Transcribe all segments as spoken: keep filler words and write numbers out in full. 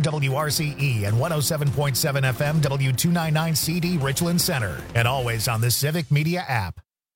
W R C E and one oh seven point seven F M W two ninety-nine C D Richland Center. And always on the Civic Media app.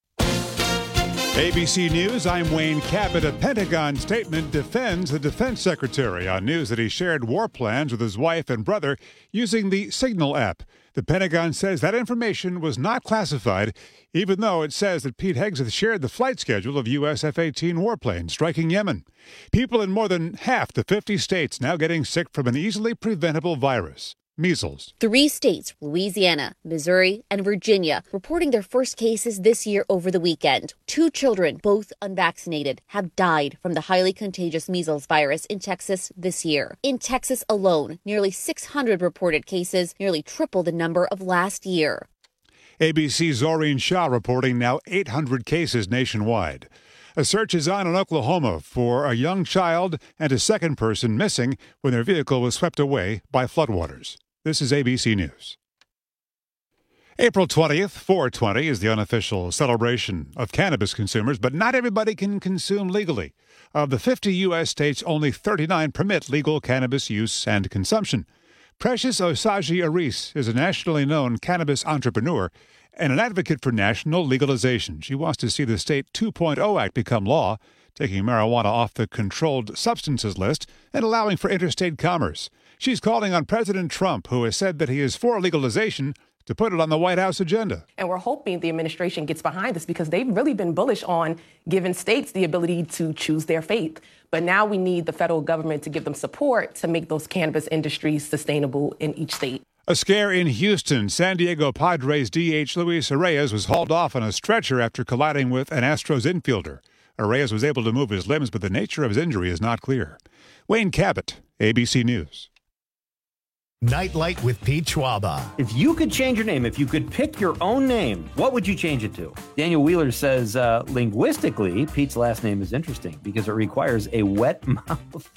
A B C News, I'm Wayne Cabot. A Pentagon statement defends the defense secretary on news that he shared war plans with his wife and brother using the Signal app. The Pentagon says that information was not classified, even though it says that Pete Hegseth shared the flight schedule of U S F eighteen warplanes striking Yemen. People in more than half the fifty states now getting sick from an easily preventable virus. Measles. Three states, Louisiana, Missouri, and Virginia, reporting their first cases this year over the weekend. Two children, both unvaccinated, have died from the highly contagious measles virus in Texas this year. In Texas alone, nearly six hundred reported cases, nearly triple the number of last year. A B C's Zoreen Shah reporting now eight hundred cases nationwide. A search is on in Oklahoma for a young child and a second person missing when their vehicle was swept away by floodwaters. This is A B C News. April twentieth, four twenty, is the unofficial celebration of cannabis consumers, but not everybody can consume legally. Of the fifty U S states, only thirty-nine permit legal cannabis use and consumption. Precious Osagie Aris is a nationally known cannabis entrepreneur and an advocate for national legalization. She wants to see the State two point oh Act become law, taking marijuana off the controlled substances list and allowing for interstate commerce. She's calling on President Trump, who has said that he is for legalization, to put it on the White House agenda. And we're hoping the administration gets behind this because they've really been bullish on giving states the ability to choose their fate. But now we need the federal government to give them support to make those cannabis industries sustainable in each state. A scare in Houston. San Diego Padres D H Luis Arraez was hauled off on a stretcher after colliding with an Astros infielder. Arraez was able to move his limbs, but the nature of his injury is not clear. Wayne Cabot, A B C News. Nightlight with Pete Schwaba. If you could change your name, if you could pick your own name, what would you change it to? Daniel Wheeler says, uh, linguistically, Pete's last name is interesting because it requires a wet mouth.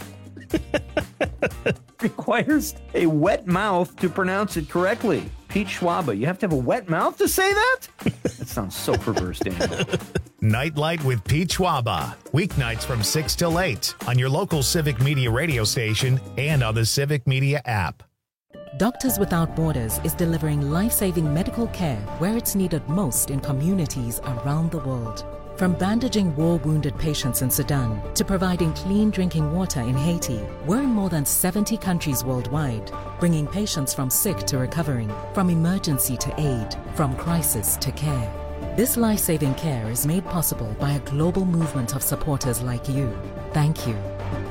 requires a wet mouth to pronounce it correctly. Pete Schwaba, you have to have a wet mouth to say that? That sounds so perverse, Daniel. Nightlight with Pete Schwaba. Weeknights from six till eight on your local Civic Media radio station and on the Civic Media app. Doctors Without Borders is delivering life-saving medical care where it's needed most in communities around the world. From bandaging war-wounded patients in Sudan to providing clean drinking water in Haiti, we're in more than seventy countries worldwide, bringing patients from sick to recovering, from emergency to aid, from crisis to care. This life-saving care is made possible by a global movement of supporters like you. Thank you.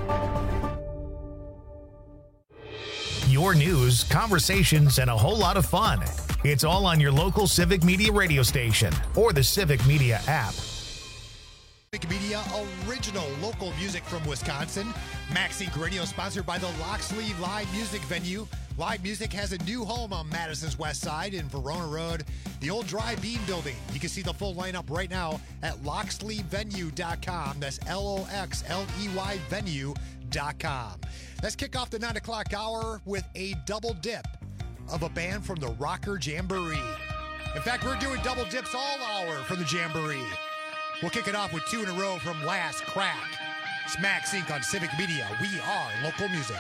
Your news, conversations, and a whole lot of fun. It's all on your local Civic Media radio station or the Civic Media app. Civic Media, original local music from Wisconsin. MaxInc Radio, sponsored by the Loxley Live Music Venue. Live Music has a new home on Madison's West Side in Verona Road, the old Dry Bean Building. You can see the full lineup right now at loxley venue dot com. That's L O X L E Y venue dot com. Let's kick off the nine o'clock hour with a double dip of a band from the Rocker Jamboree. In fact, we're doing double dips all hour from the Jamboree. We'll kick it off with two in a row from Last Crack. It's MaxInc on Civic Media. We are local music.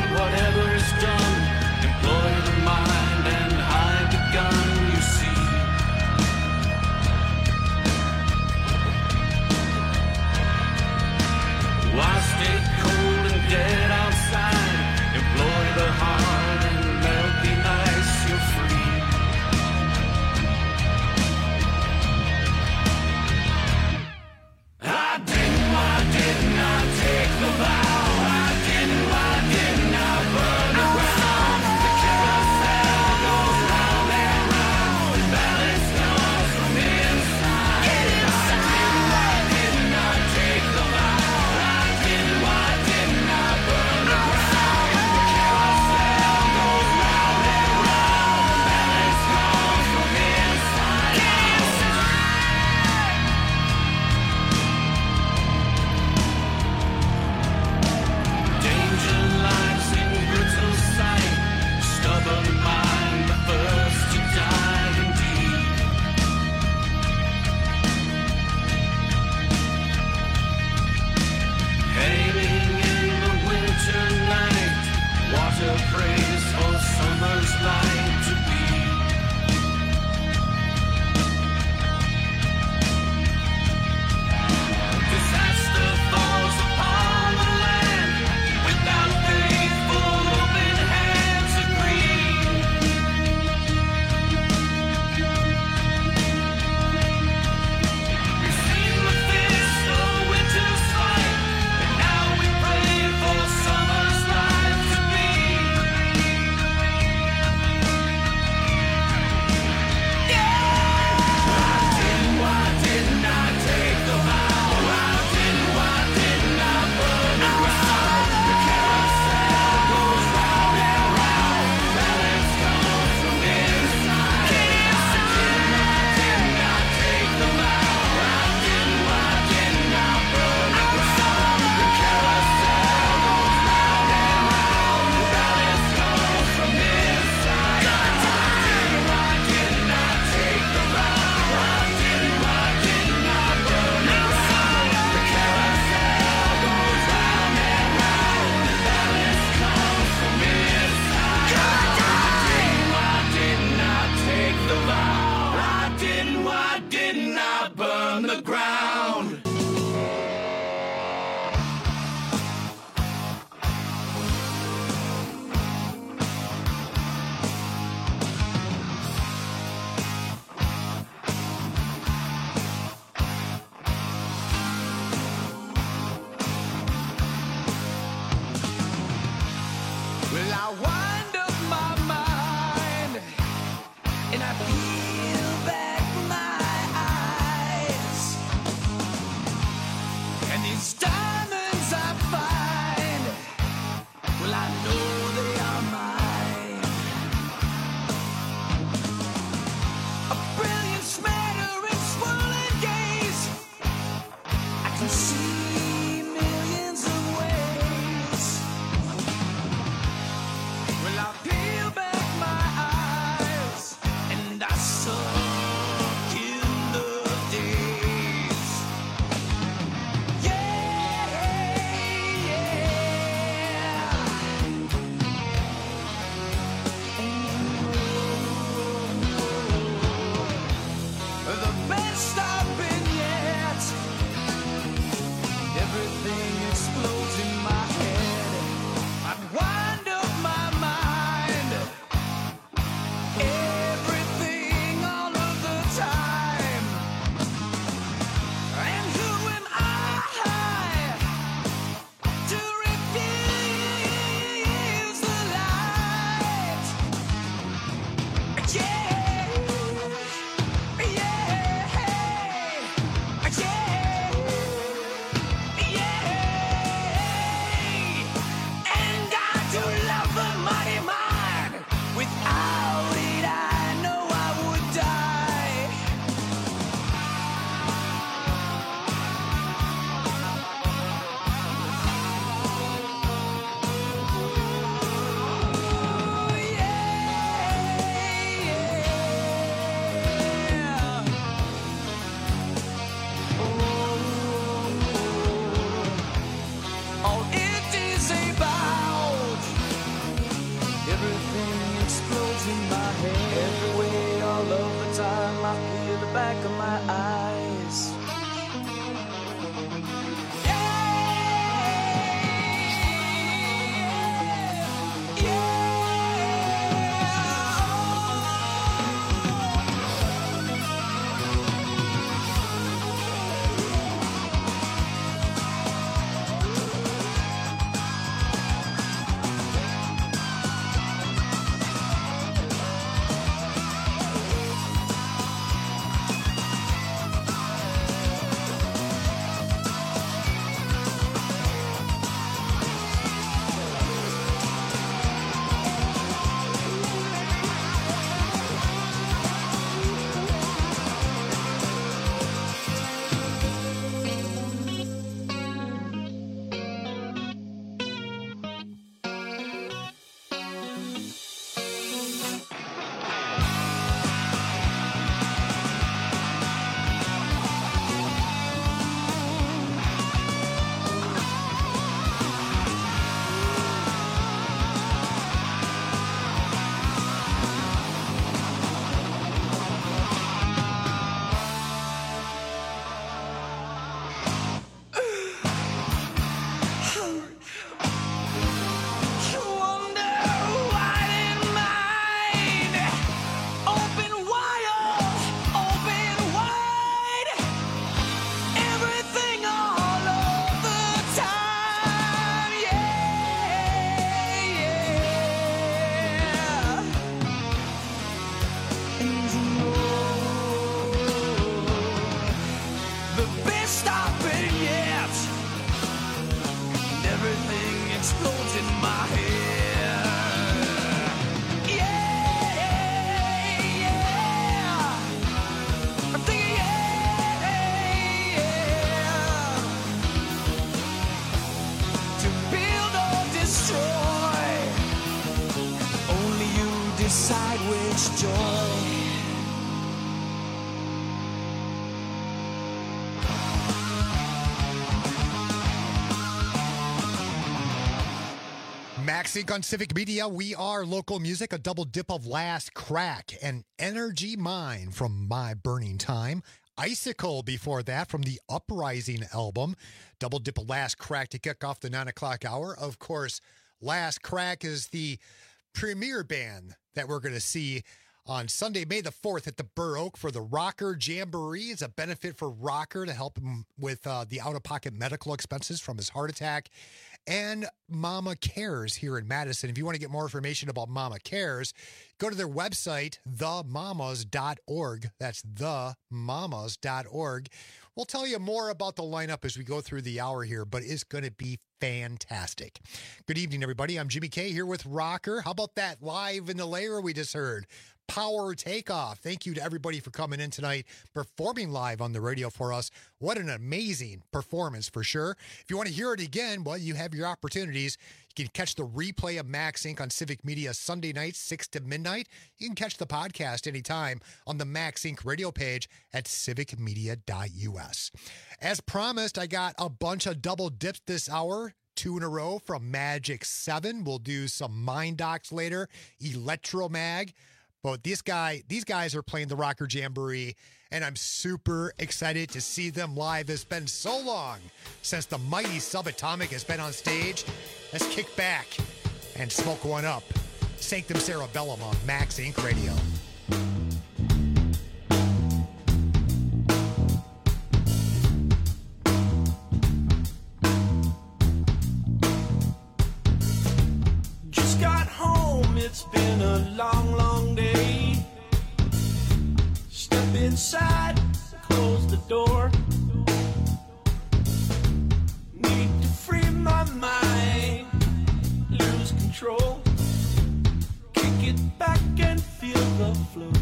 Whatever is done, employ the mind and hide the gun. You see back of my eyes. Decide which joy. MaxInc on Civic Media. We are local music, a double dip of Last Crack, and Energy Mine from My Burning Time. Icicle before that from the Uprising album. Double dip of Last Crack to kick off the nine o'clock hour. Of course, Last Crack is the premier band that we're going to see on Sunday, May the fourth at the Burr Oak for the Rocker Jamboree. It's a benefit for Rocker to help him with uh, the out-of-pocket medical expenses from his heart attack. And Mama Cares here in Madison. If you want to get more information about Mama Cares, go to their website, the mamas dot org. That's the mamas dot org. We'll tell you more about the lineup as we go through the hour here, but it's going to be fantastic. Good evening, everybody. I'm Jimmy K here with Rocker. How about that live in the layer we just heard? Power Takeoff. Thank you to everybody for coming in tonight, performing live on the radio for us. What an amazing performance for sure. If you want to hear it again, well, you have your opportunities. You can catch the replay of MaxInc on Civic Media Sunday nights, six to midnight. You can catch the podcast anytime on the MaxInc radio page at civic media dot u s. As promised, I got a bunch of double dips this hour. Two in a row from Magic seven. We'll do some Mind Docs later. Electromag. But this guy, these guys are playing the Rocker Jamboree, and I'm super excited to see them live. It's been so long since the mighty Subatomic has been on stage. Let's kick back and smoke one up. Sanctum Cerebellum on MaxInc Radio. Just got home, it's been a long, long day. Step inside, close the door. Need to free my mind, lose control. Kick it back and feel the flow.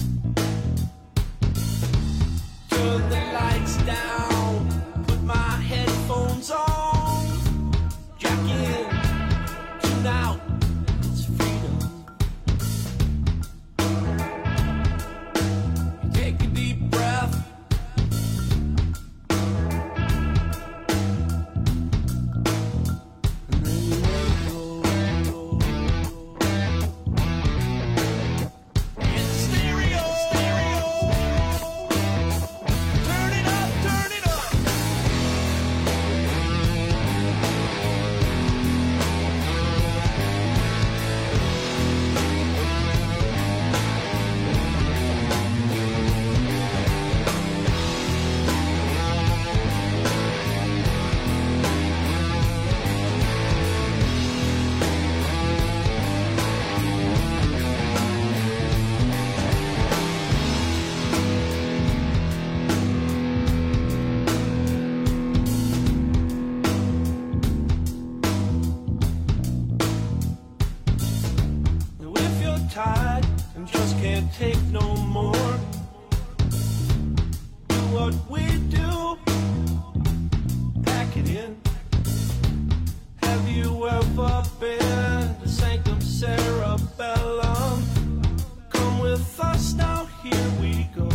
Turn the lights down, put my headphones on. Jack in, tune out. what we do. Pack it in. Have you ever been to Sanctum Cerebellum? Come with us now, here we go.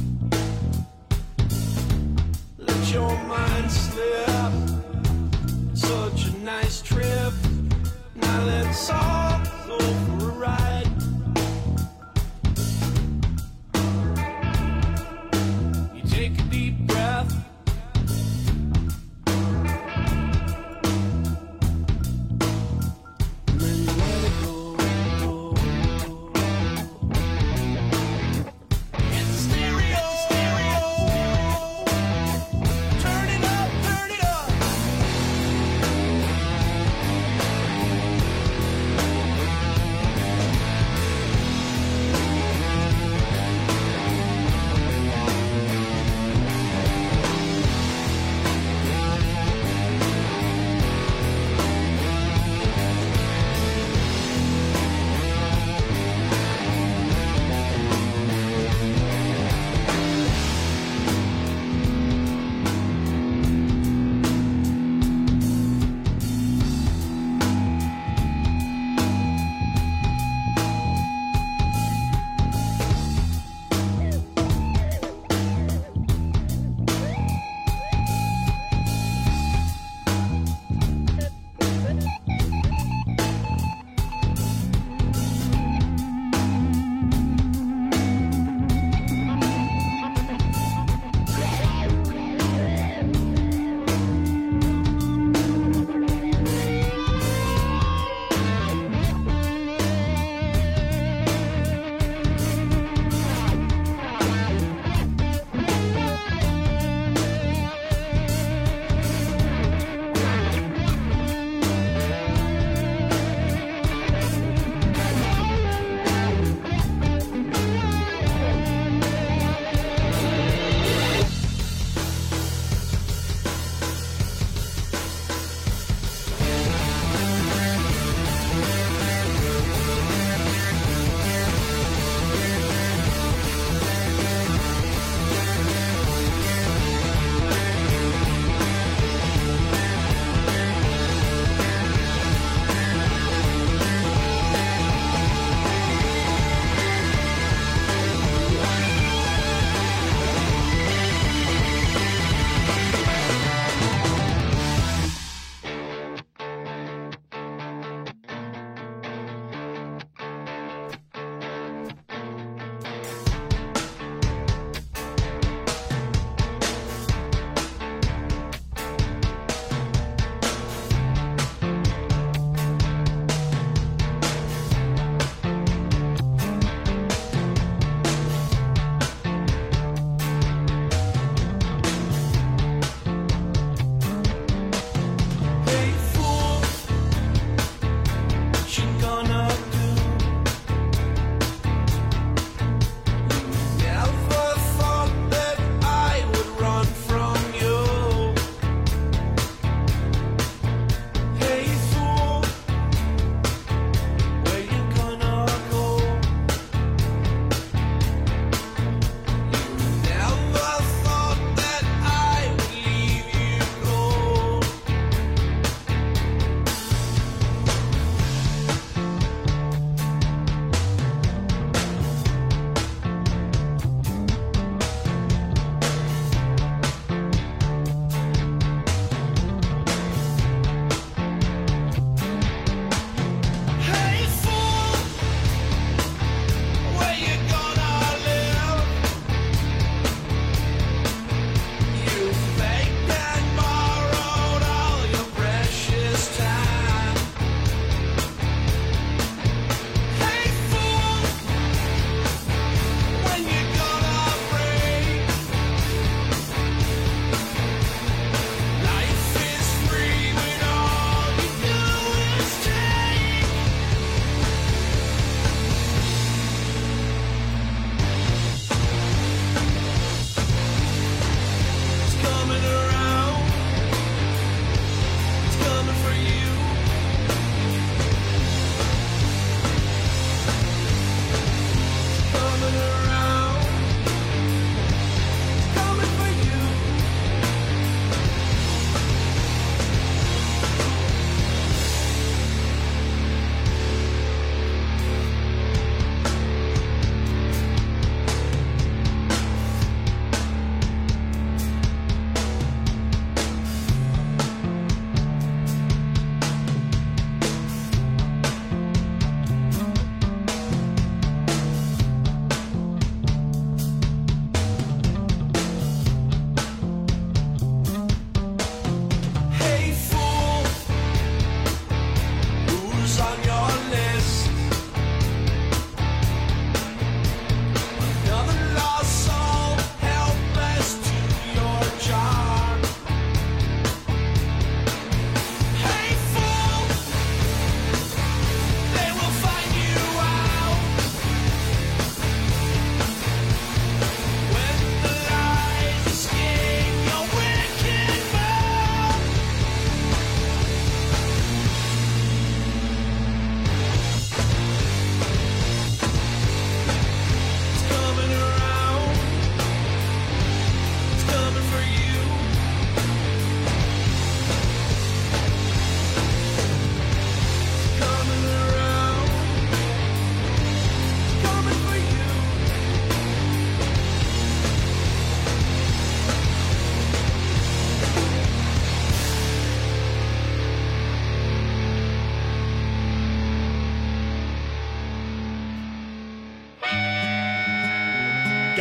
Let your mind slip. Such a nice trip. Now let's all go for a ride. You take a deep breath. And then you let it go. It's stereo. Turn it up, turn it up.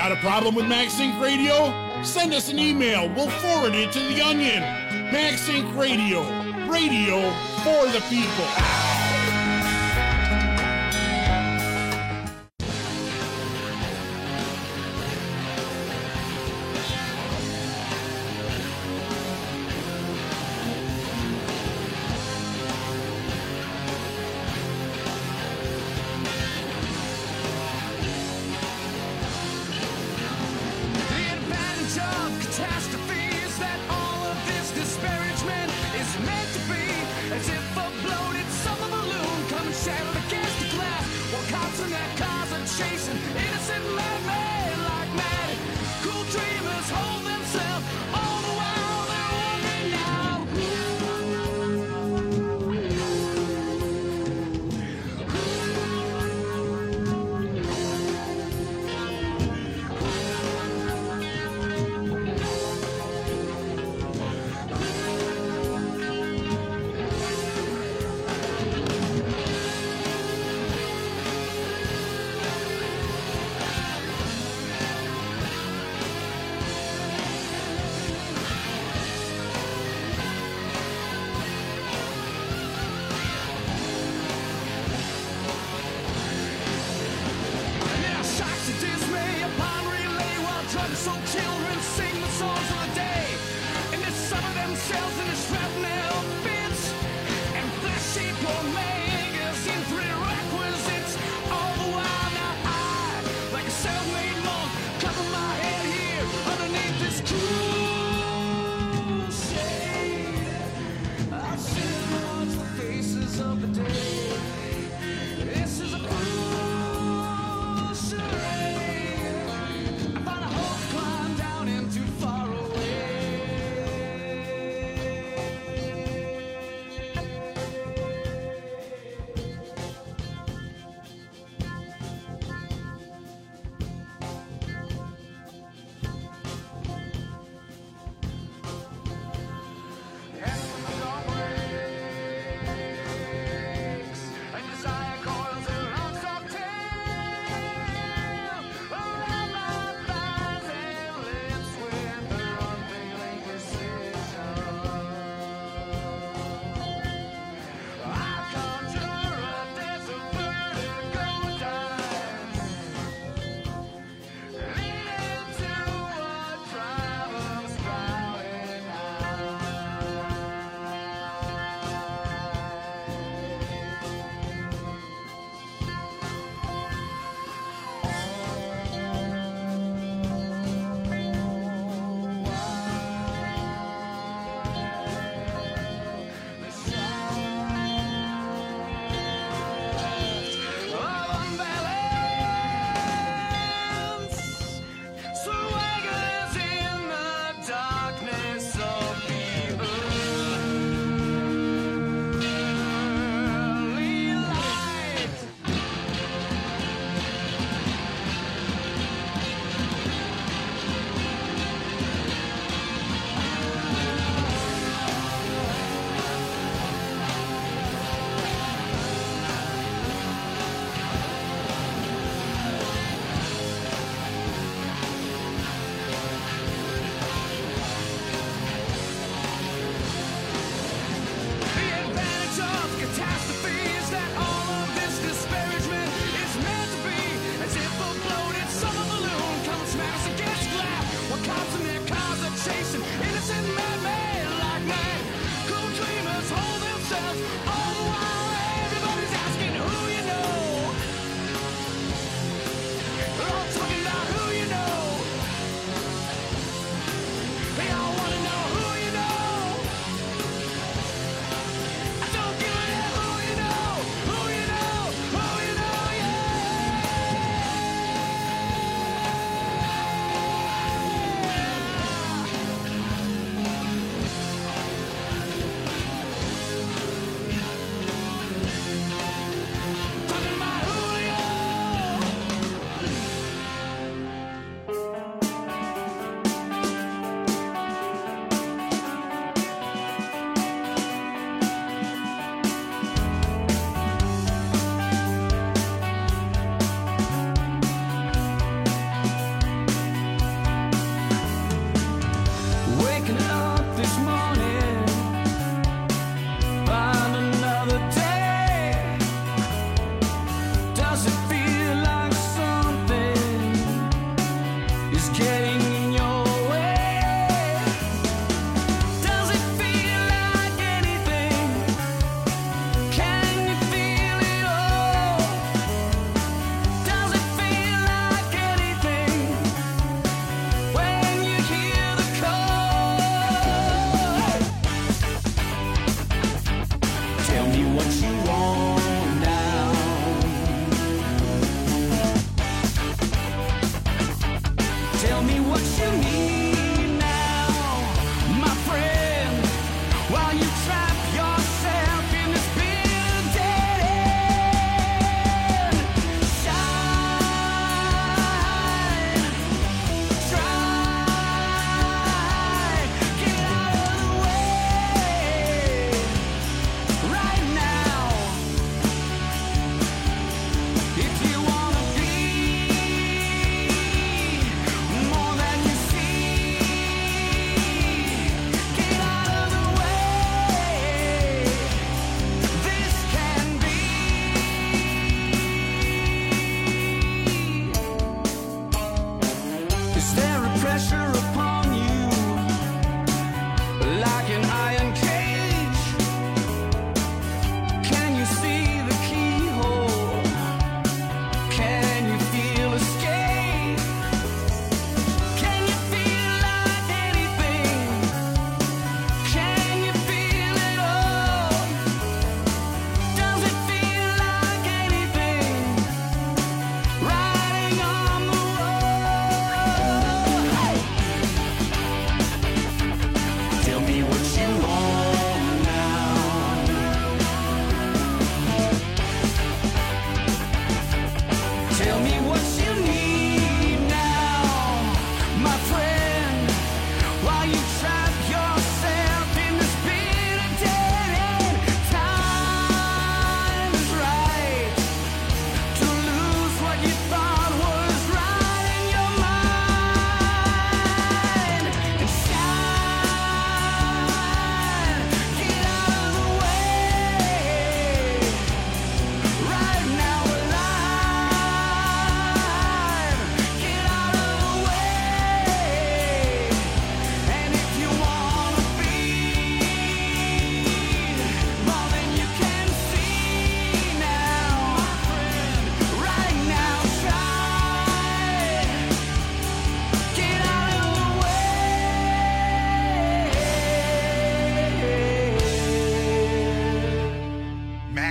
Got a problem with MaxSync Radio? Send us an email. We'll forward it to The Onion. MaxSync Radio. Radio for the people.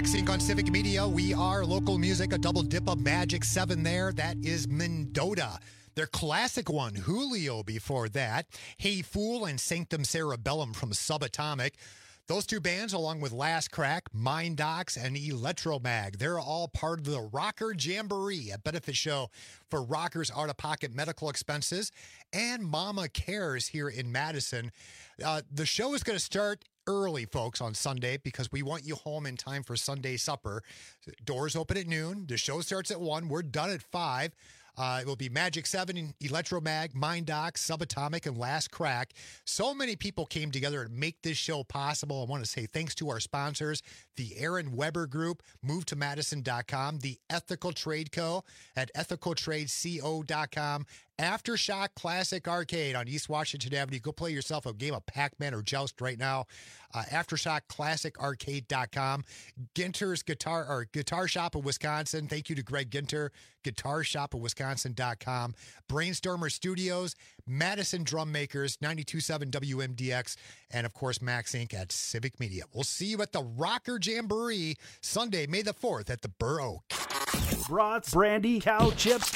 Max Inc on Civic Media. We are local music, a double dip of Magic seven there. That is Mendota. Their classic one, Julio, before that. Hey Fool and Sanctum Cerebellum from Subatomic. Those two bands, along with Last Crack, Mind Docs, and Electromag, they're all part of the Rocker Jamboree, a benefit show for rockers' out-of-pocket medical expenses, and Mama Cares here in Madison. Uh, the show is going to start early, folks, on Sunday because we want you home in time for Sunday supper. Doors open at noon. The show starts at one. We're done at five. Uh, it will be Magic seven, Electromag, Mind Docs, Subatomic, and Last Crack. So many people came together to make this show possible. I want to say thanks to our sponsors, the Aaron Weber Group, move to madison dot com, the Ethical Trade Co. at ethical trade co dot com, Aftershock Classic Arcade on East Washington Avenue. Go play yourself a game of Pac-Man or Joust right now. Uh, Aftershock Classic Arcade dot com. Ginter's Guitar or Guitar Shop of Wisconsin. Thank you to Greg Ginter. Guitar Shop of Wisconsin dot com. Brainstormer Studios. Madison Drum Makers. ninety-two point seven W M D X. And, of course, Max Incorporated at Civic Media. We'll see you at the Rocker Jamboree Sunday, May the fourth at the Burr Oak. Brats, brandy, cow chips,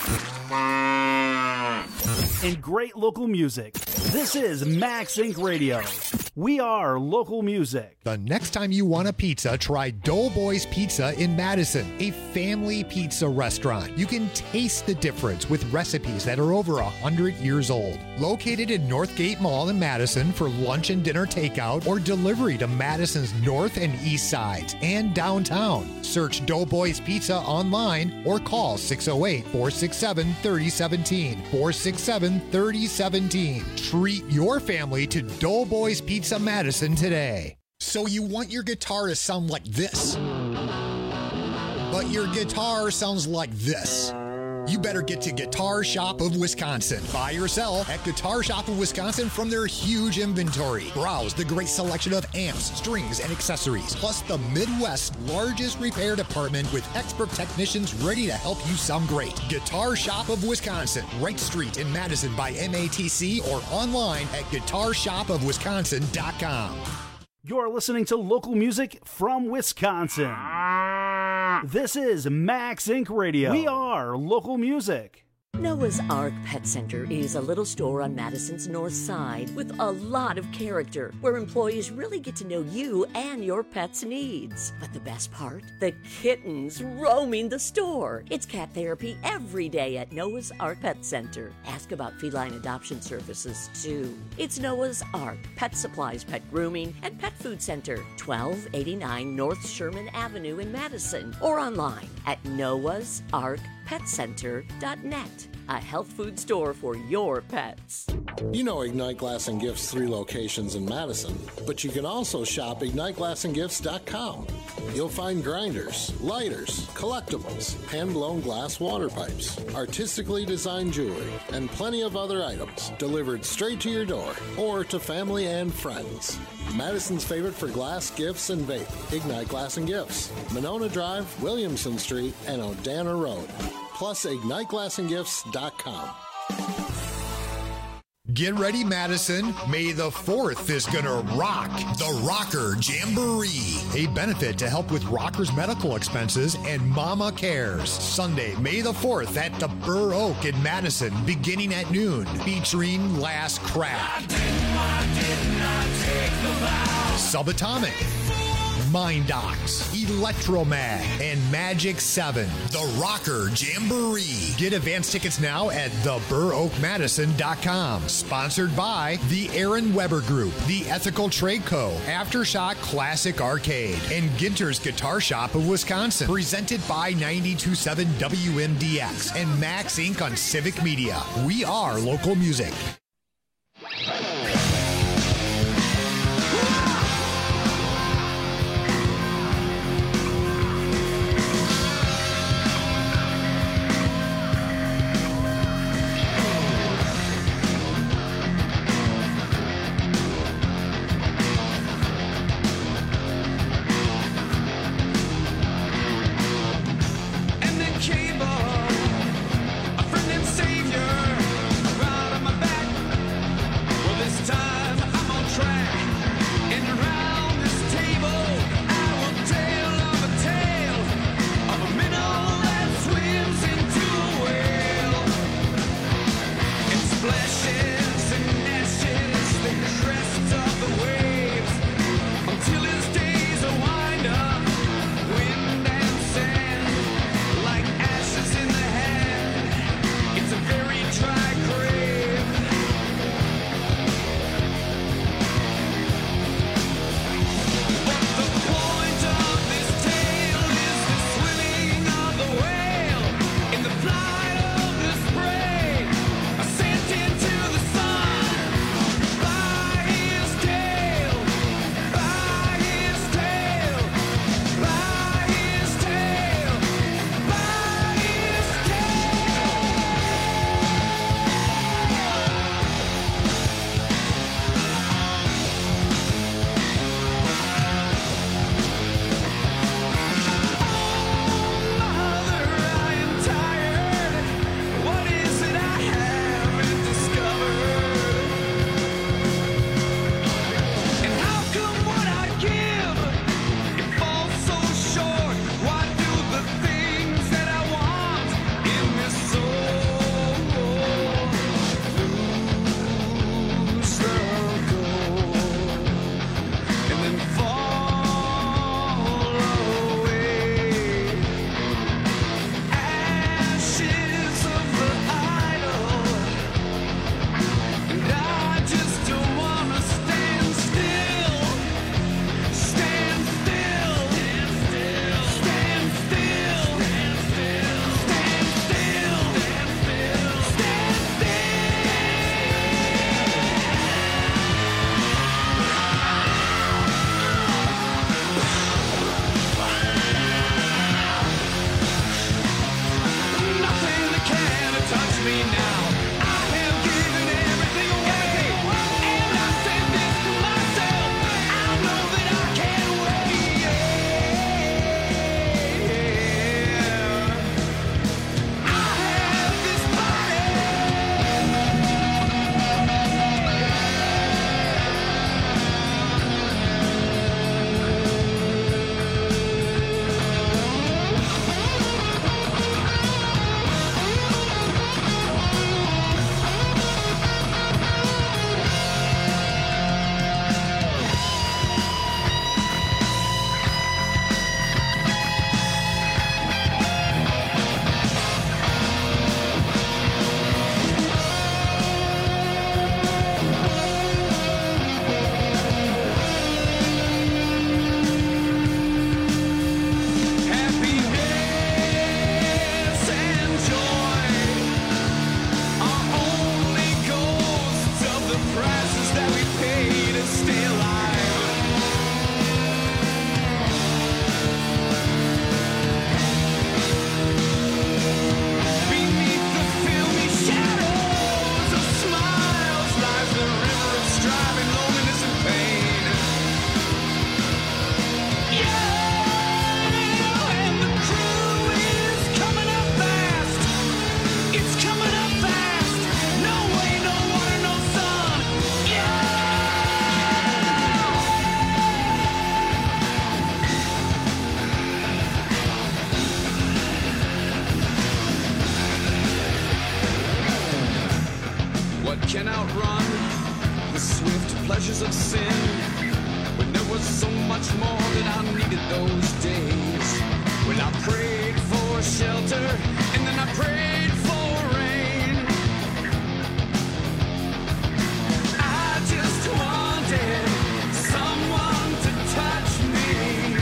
and great local music. This is Max Incorporated Radio. We are local music. The next time you want a pizza, try Doughboys Pizza in Madison, a family pizza restaurant. You can taste the difference with recipes that are over one hundred years old. Located in Northgate Mall in Madison for lunch and dinner takeout or delivery to Madison's north and east sides and downtown. Search Doughboys Pizza online or call six oh eight, four six seven, three oh one seven, four six seven, three oh one seven. Treat your family to Doughboys Pizza Madison today. So you want your guitar to sound like this, but your guitar sounds like this. You better get to Guitar Shop of Wisconsin. Buy or sell at Guitar Shop of Wisconsin from their huge inventory. Browse the great selection of amps, strings, and accessories, plus the Midwest's largest repair department with expert technicians ready to help you sound great. Guitar Shop of Wisconsin, Wright Street in Madison by M A T C or online at guitar shop of wisconsin dot com. You're listening to local music from Wisconsin. This is Max Incorporated Radio. We are local music. Noah's Ark Pet Center is a little store on Madison's north side with a lot of character, where employees really get to know you and your pet's needs. But the best part? The kittens roaming the store. It's cat therapy every day at Noah's Ark Pet Center. Ask about feline adoption services, too. It's Noah's Ark Pet Supplies, Pet Grooming, and Pet Food Center, twelve eighty-nine North Sherman Avenue in Madison, or online at noahs ark pet center dot net. A health food store for your pets. You know Ignite Glass and Gifts' three locations in Madison, but you can also shop ignite glass and gifts dot com. You'll find grinders, lighters, collectibles, hand-blown glass water pipes, artistically designed jewelry, and plenty of other items delivered straight to your door or to family and friends. Madison's favorite for glass, gifts, and vape, Ignite Glass and Gifts, Monona Drive, Williamson Street, and Odana Road. Plus ignite glass and gifts dot com. Get ready, Madison. May the fourth is gonna rock the Rocker Jamboree, a benefit to help with rockers' medical expenses and Mama Cares. Sunday, May the fourth at the Burr Oak in Madison, beginning at noon, featuring Last Crack, Subatomic, Mind Docs, Electromag, and Magic seven. The Rocker Jamboree. Get advance tickets now at the burr oak madison dot com. Sponsored by the Aaron Weber Group, the Ethical Trade Co., Aftershock Classic Arcade, and Ginter's Guitar Shop of Wisconsin. Presented by ninety-two point seven W M D X and Max Incorporated on Civic Media. We are local music. Cable, a friend and savior, right on my back. the swift pleasures of sin, when there was so much more that I needed those days. When I prayed for shelter, and then I prayed for rain. I just wanted someone to touch me.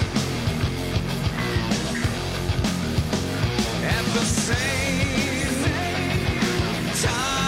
At the same time,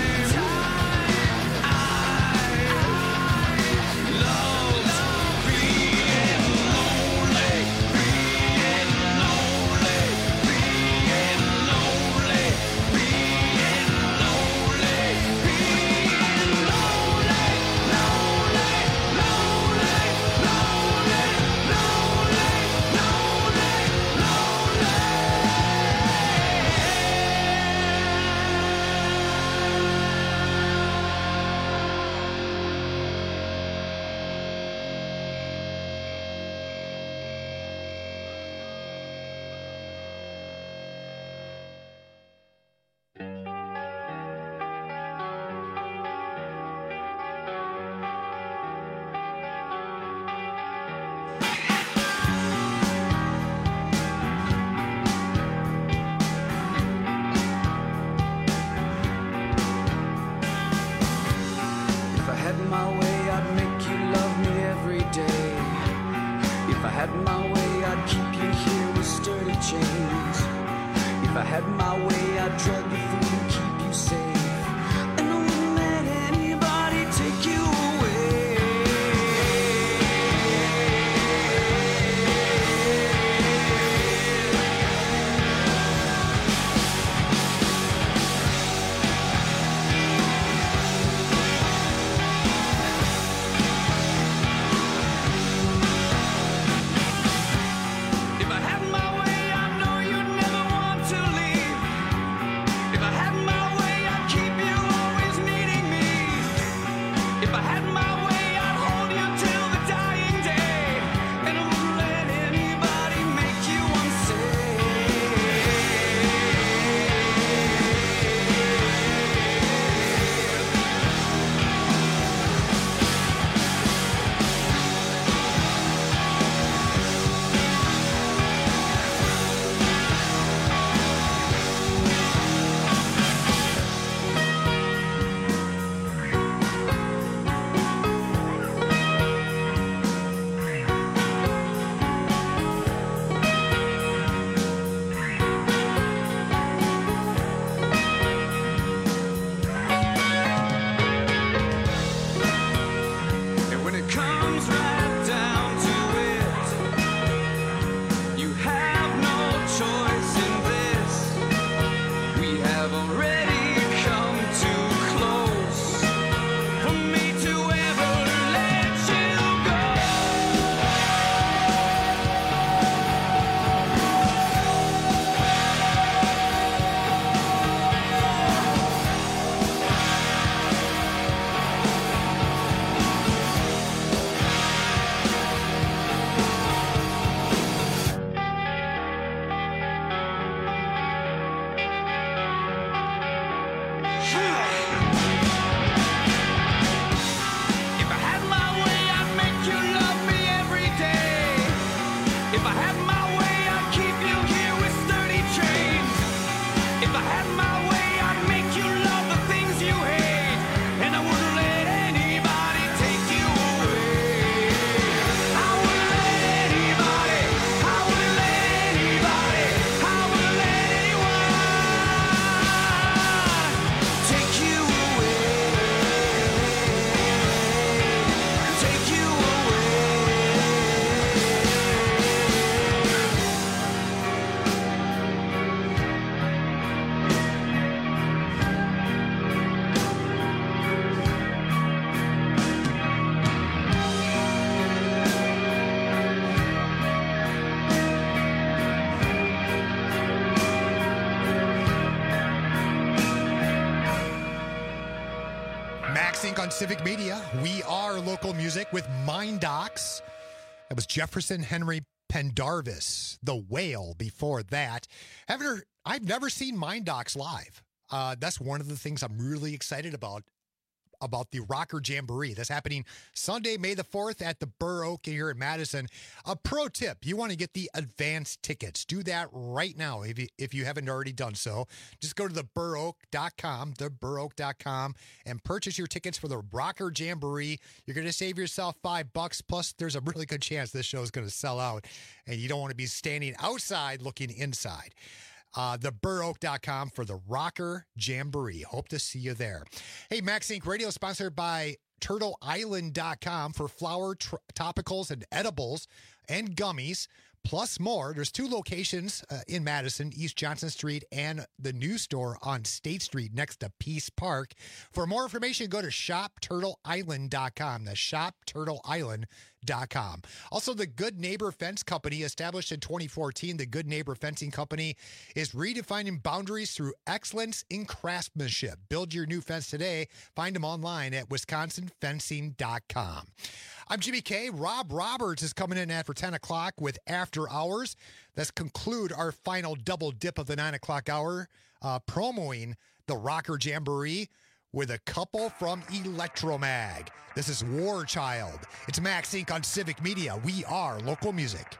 MaxInc on Civic Media. We are local music with Mind Docs. That was Jefferson Henry Pendarvis, the Whale before that. Haven't, I've never seen Mind Docs live. Uh, that's one of the things I'm really excited about. about the Rocker Jamboree. That's happening Sunday, May the fourth at the Burr Oak here in Madison. A pro tip, you want to get the advance tickets. Do that right now if you, if you haven't already done so. Just go to the burr oak dot com, the burr oak dot com, and purchase your tickets for the Rocker Jamboree. You're going to save yourself five bucks. Plus, there's a really good chance this show is going to sell out, and you don't want to be standing outside looking inside. Uh, the burr oak dot com for the Rocker Jamboree. Hope to see you there. Hey, Max Inc Radio sponsored by turtle island dot com for flower tr- topicals and edibles and gummies, plus more. There's two locations uh, in Madison, East Johnson Street and the new store on State Street next to Peace Park. For more information, go to shop turtle island dot com. That's shop turtle island dot com. Also, the Good Neighbor Fence Company, established in twenty fourteen, the Good Neighbor Fencing Company is redefining boundaries through excellence in craftsmanship. Build your new fence today. Find them online at wisconsin fencing dot com. I'm Jimmy K. Rob Roberts is coming in after ten o'clock with After Hours. Let's conclude our final double dip of the nine o'clock hour, uh, promoing the Rocker Jamboree with a couple from Electromag. This is War Child. It's Max Incorporated on Civic Media. We are local music.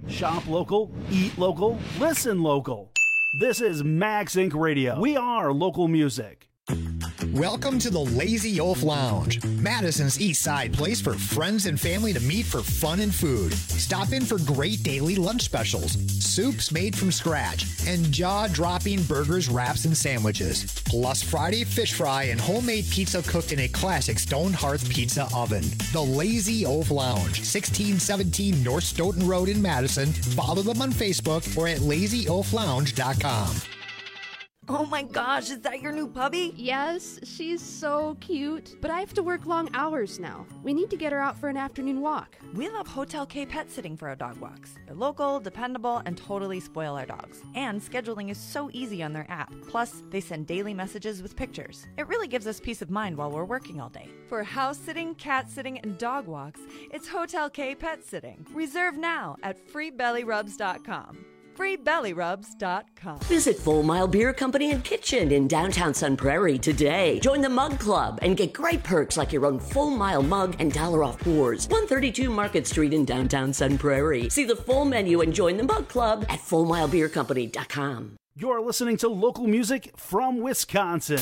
Shop local, eat local, listen local. This is Max Inc Radio. We are local music. Welcome to the Lazy Oaf Lounge, Madison's East Side place for friends and family to meet for fun and food. Stop in for great daily lunch specials, soups made from scratch, and jaw-dropping burgers, wraps, and sandwiches. Plus Friday fish fry and homemade pizza cooked in a classic stone hearth pizza oven. The Lazy Oaf Lounge, sixteen seventeen North Stoughton Road in Madison. Follow them on Facebook or at lazy oaf lounge dot com. Oh my gosh, is that your new puppy? Yes, she's so cute. But I have to work long hours now. We need to get her out for an afternoon walk. We love Hotel K Pet Sitting for our dog walks. They're local, dependable, and totally spoil our dogs. And scheduling is so easy on their app. Plus, they send daily messages with pictures. It really gives us peace of mind while we're working all day. For house sitting, cat sitting, and dog walks, it's Hotel K Pet Sitting. Reserve now at free belly rubs dot com. free belly rubs dot com. Visit Full Mile Beer Company and Kitchen in downtown Sun Prairie today. Join the Mug Club and get great perks like your own Full Mile mug and dollar off pours. one thirty-two Market Street in downtown Sun Prairie. See the full menu and join the Mug Club at full mile beer company dot com. You're listening to local music from Wisconsin.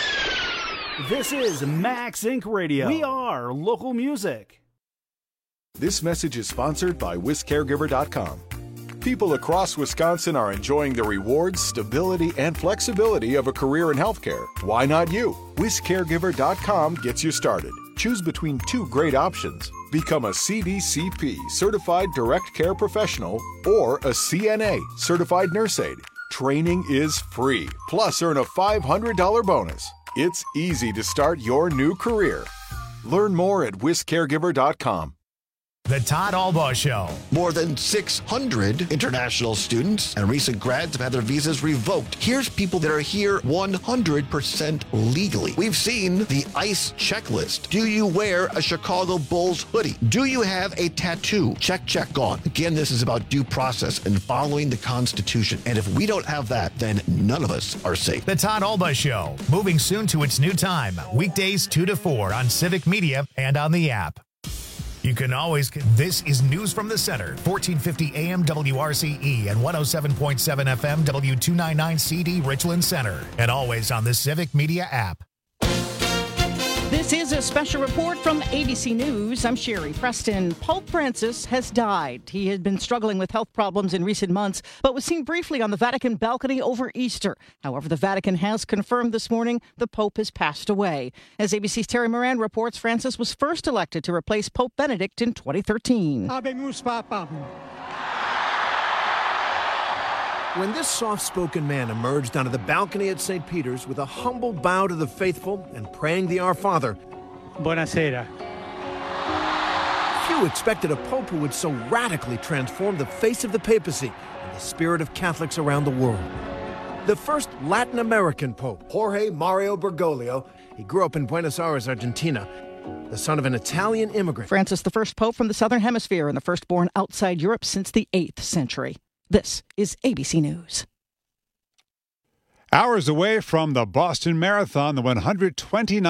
This is Max Inc Radio. We are local music. This message is sponsored by wis caregiver dot com. People across Wisconsin are enjoying the rewards, stability, and flexibility of a career in healthcare. Why not you? wis caregiver dot com gets you started. Choose between two great options. Become a C D C P, Certified Direct Care Professional, or a C N A, Certified Nurse Aide. Training is free, plus earn a five hundred dollars bonus. It's easy to start your new career. Learn more at wis caregiver dot com. The Todd Albaugh Show. More than six hundred international students and recent grads have had their visas revoked. Here's people that are here one hundred percent legally. We've seen the ICE checklist. Do you wear a Chicago Bulls hoodie? Do you have a tattoo? Check, check, gone. Again, this is about due process and following the Constitution. And if we don't have that, then none of us are safe. The Todd Albaugh Show, moving soon to its new time, weekdays two to four on Civic Media and on the app. You can always, this is News from the Center, fourteen fifty A M W R C E and one oh seven point seven F M W two ninety-nine C D Richland Center, and always on the Civic Media app. This is a special report from A B C News. I'm Sherry Preston. Pope Francis has died. He had been struggling with health problems in recent months, but was seen briefly on the Vatican balcony over Easter. However, the Vatican has confirmed this morning the Pope has passed away. As A B C's Terry Moran reports, Francis was first elected to replace Pope Benedict in twenty thirteen. Habemus Papam. When this soft-spoken man emerged onto the balcony at Saint Peter's with a humble bow to the faithful and praying the Our Father, Buonasera. Few expected a pope who would so radically transform the face of the papacy and the spirit of Catholics around the world. The first Latin American pope, Jorge Mario Bergoglio, he grew up in Buenos Aires, Argentina, the son of an Italian immigrant. Francis, the first pope from the Southern Hemisphere and the first born outside Europe since the eighth century. This is A B C News. Hours away from the Boston Marathon, the one hundred twenty-ninth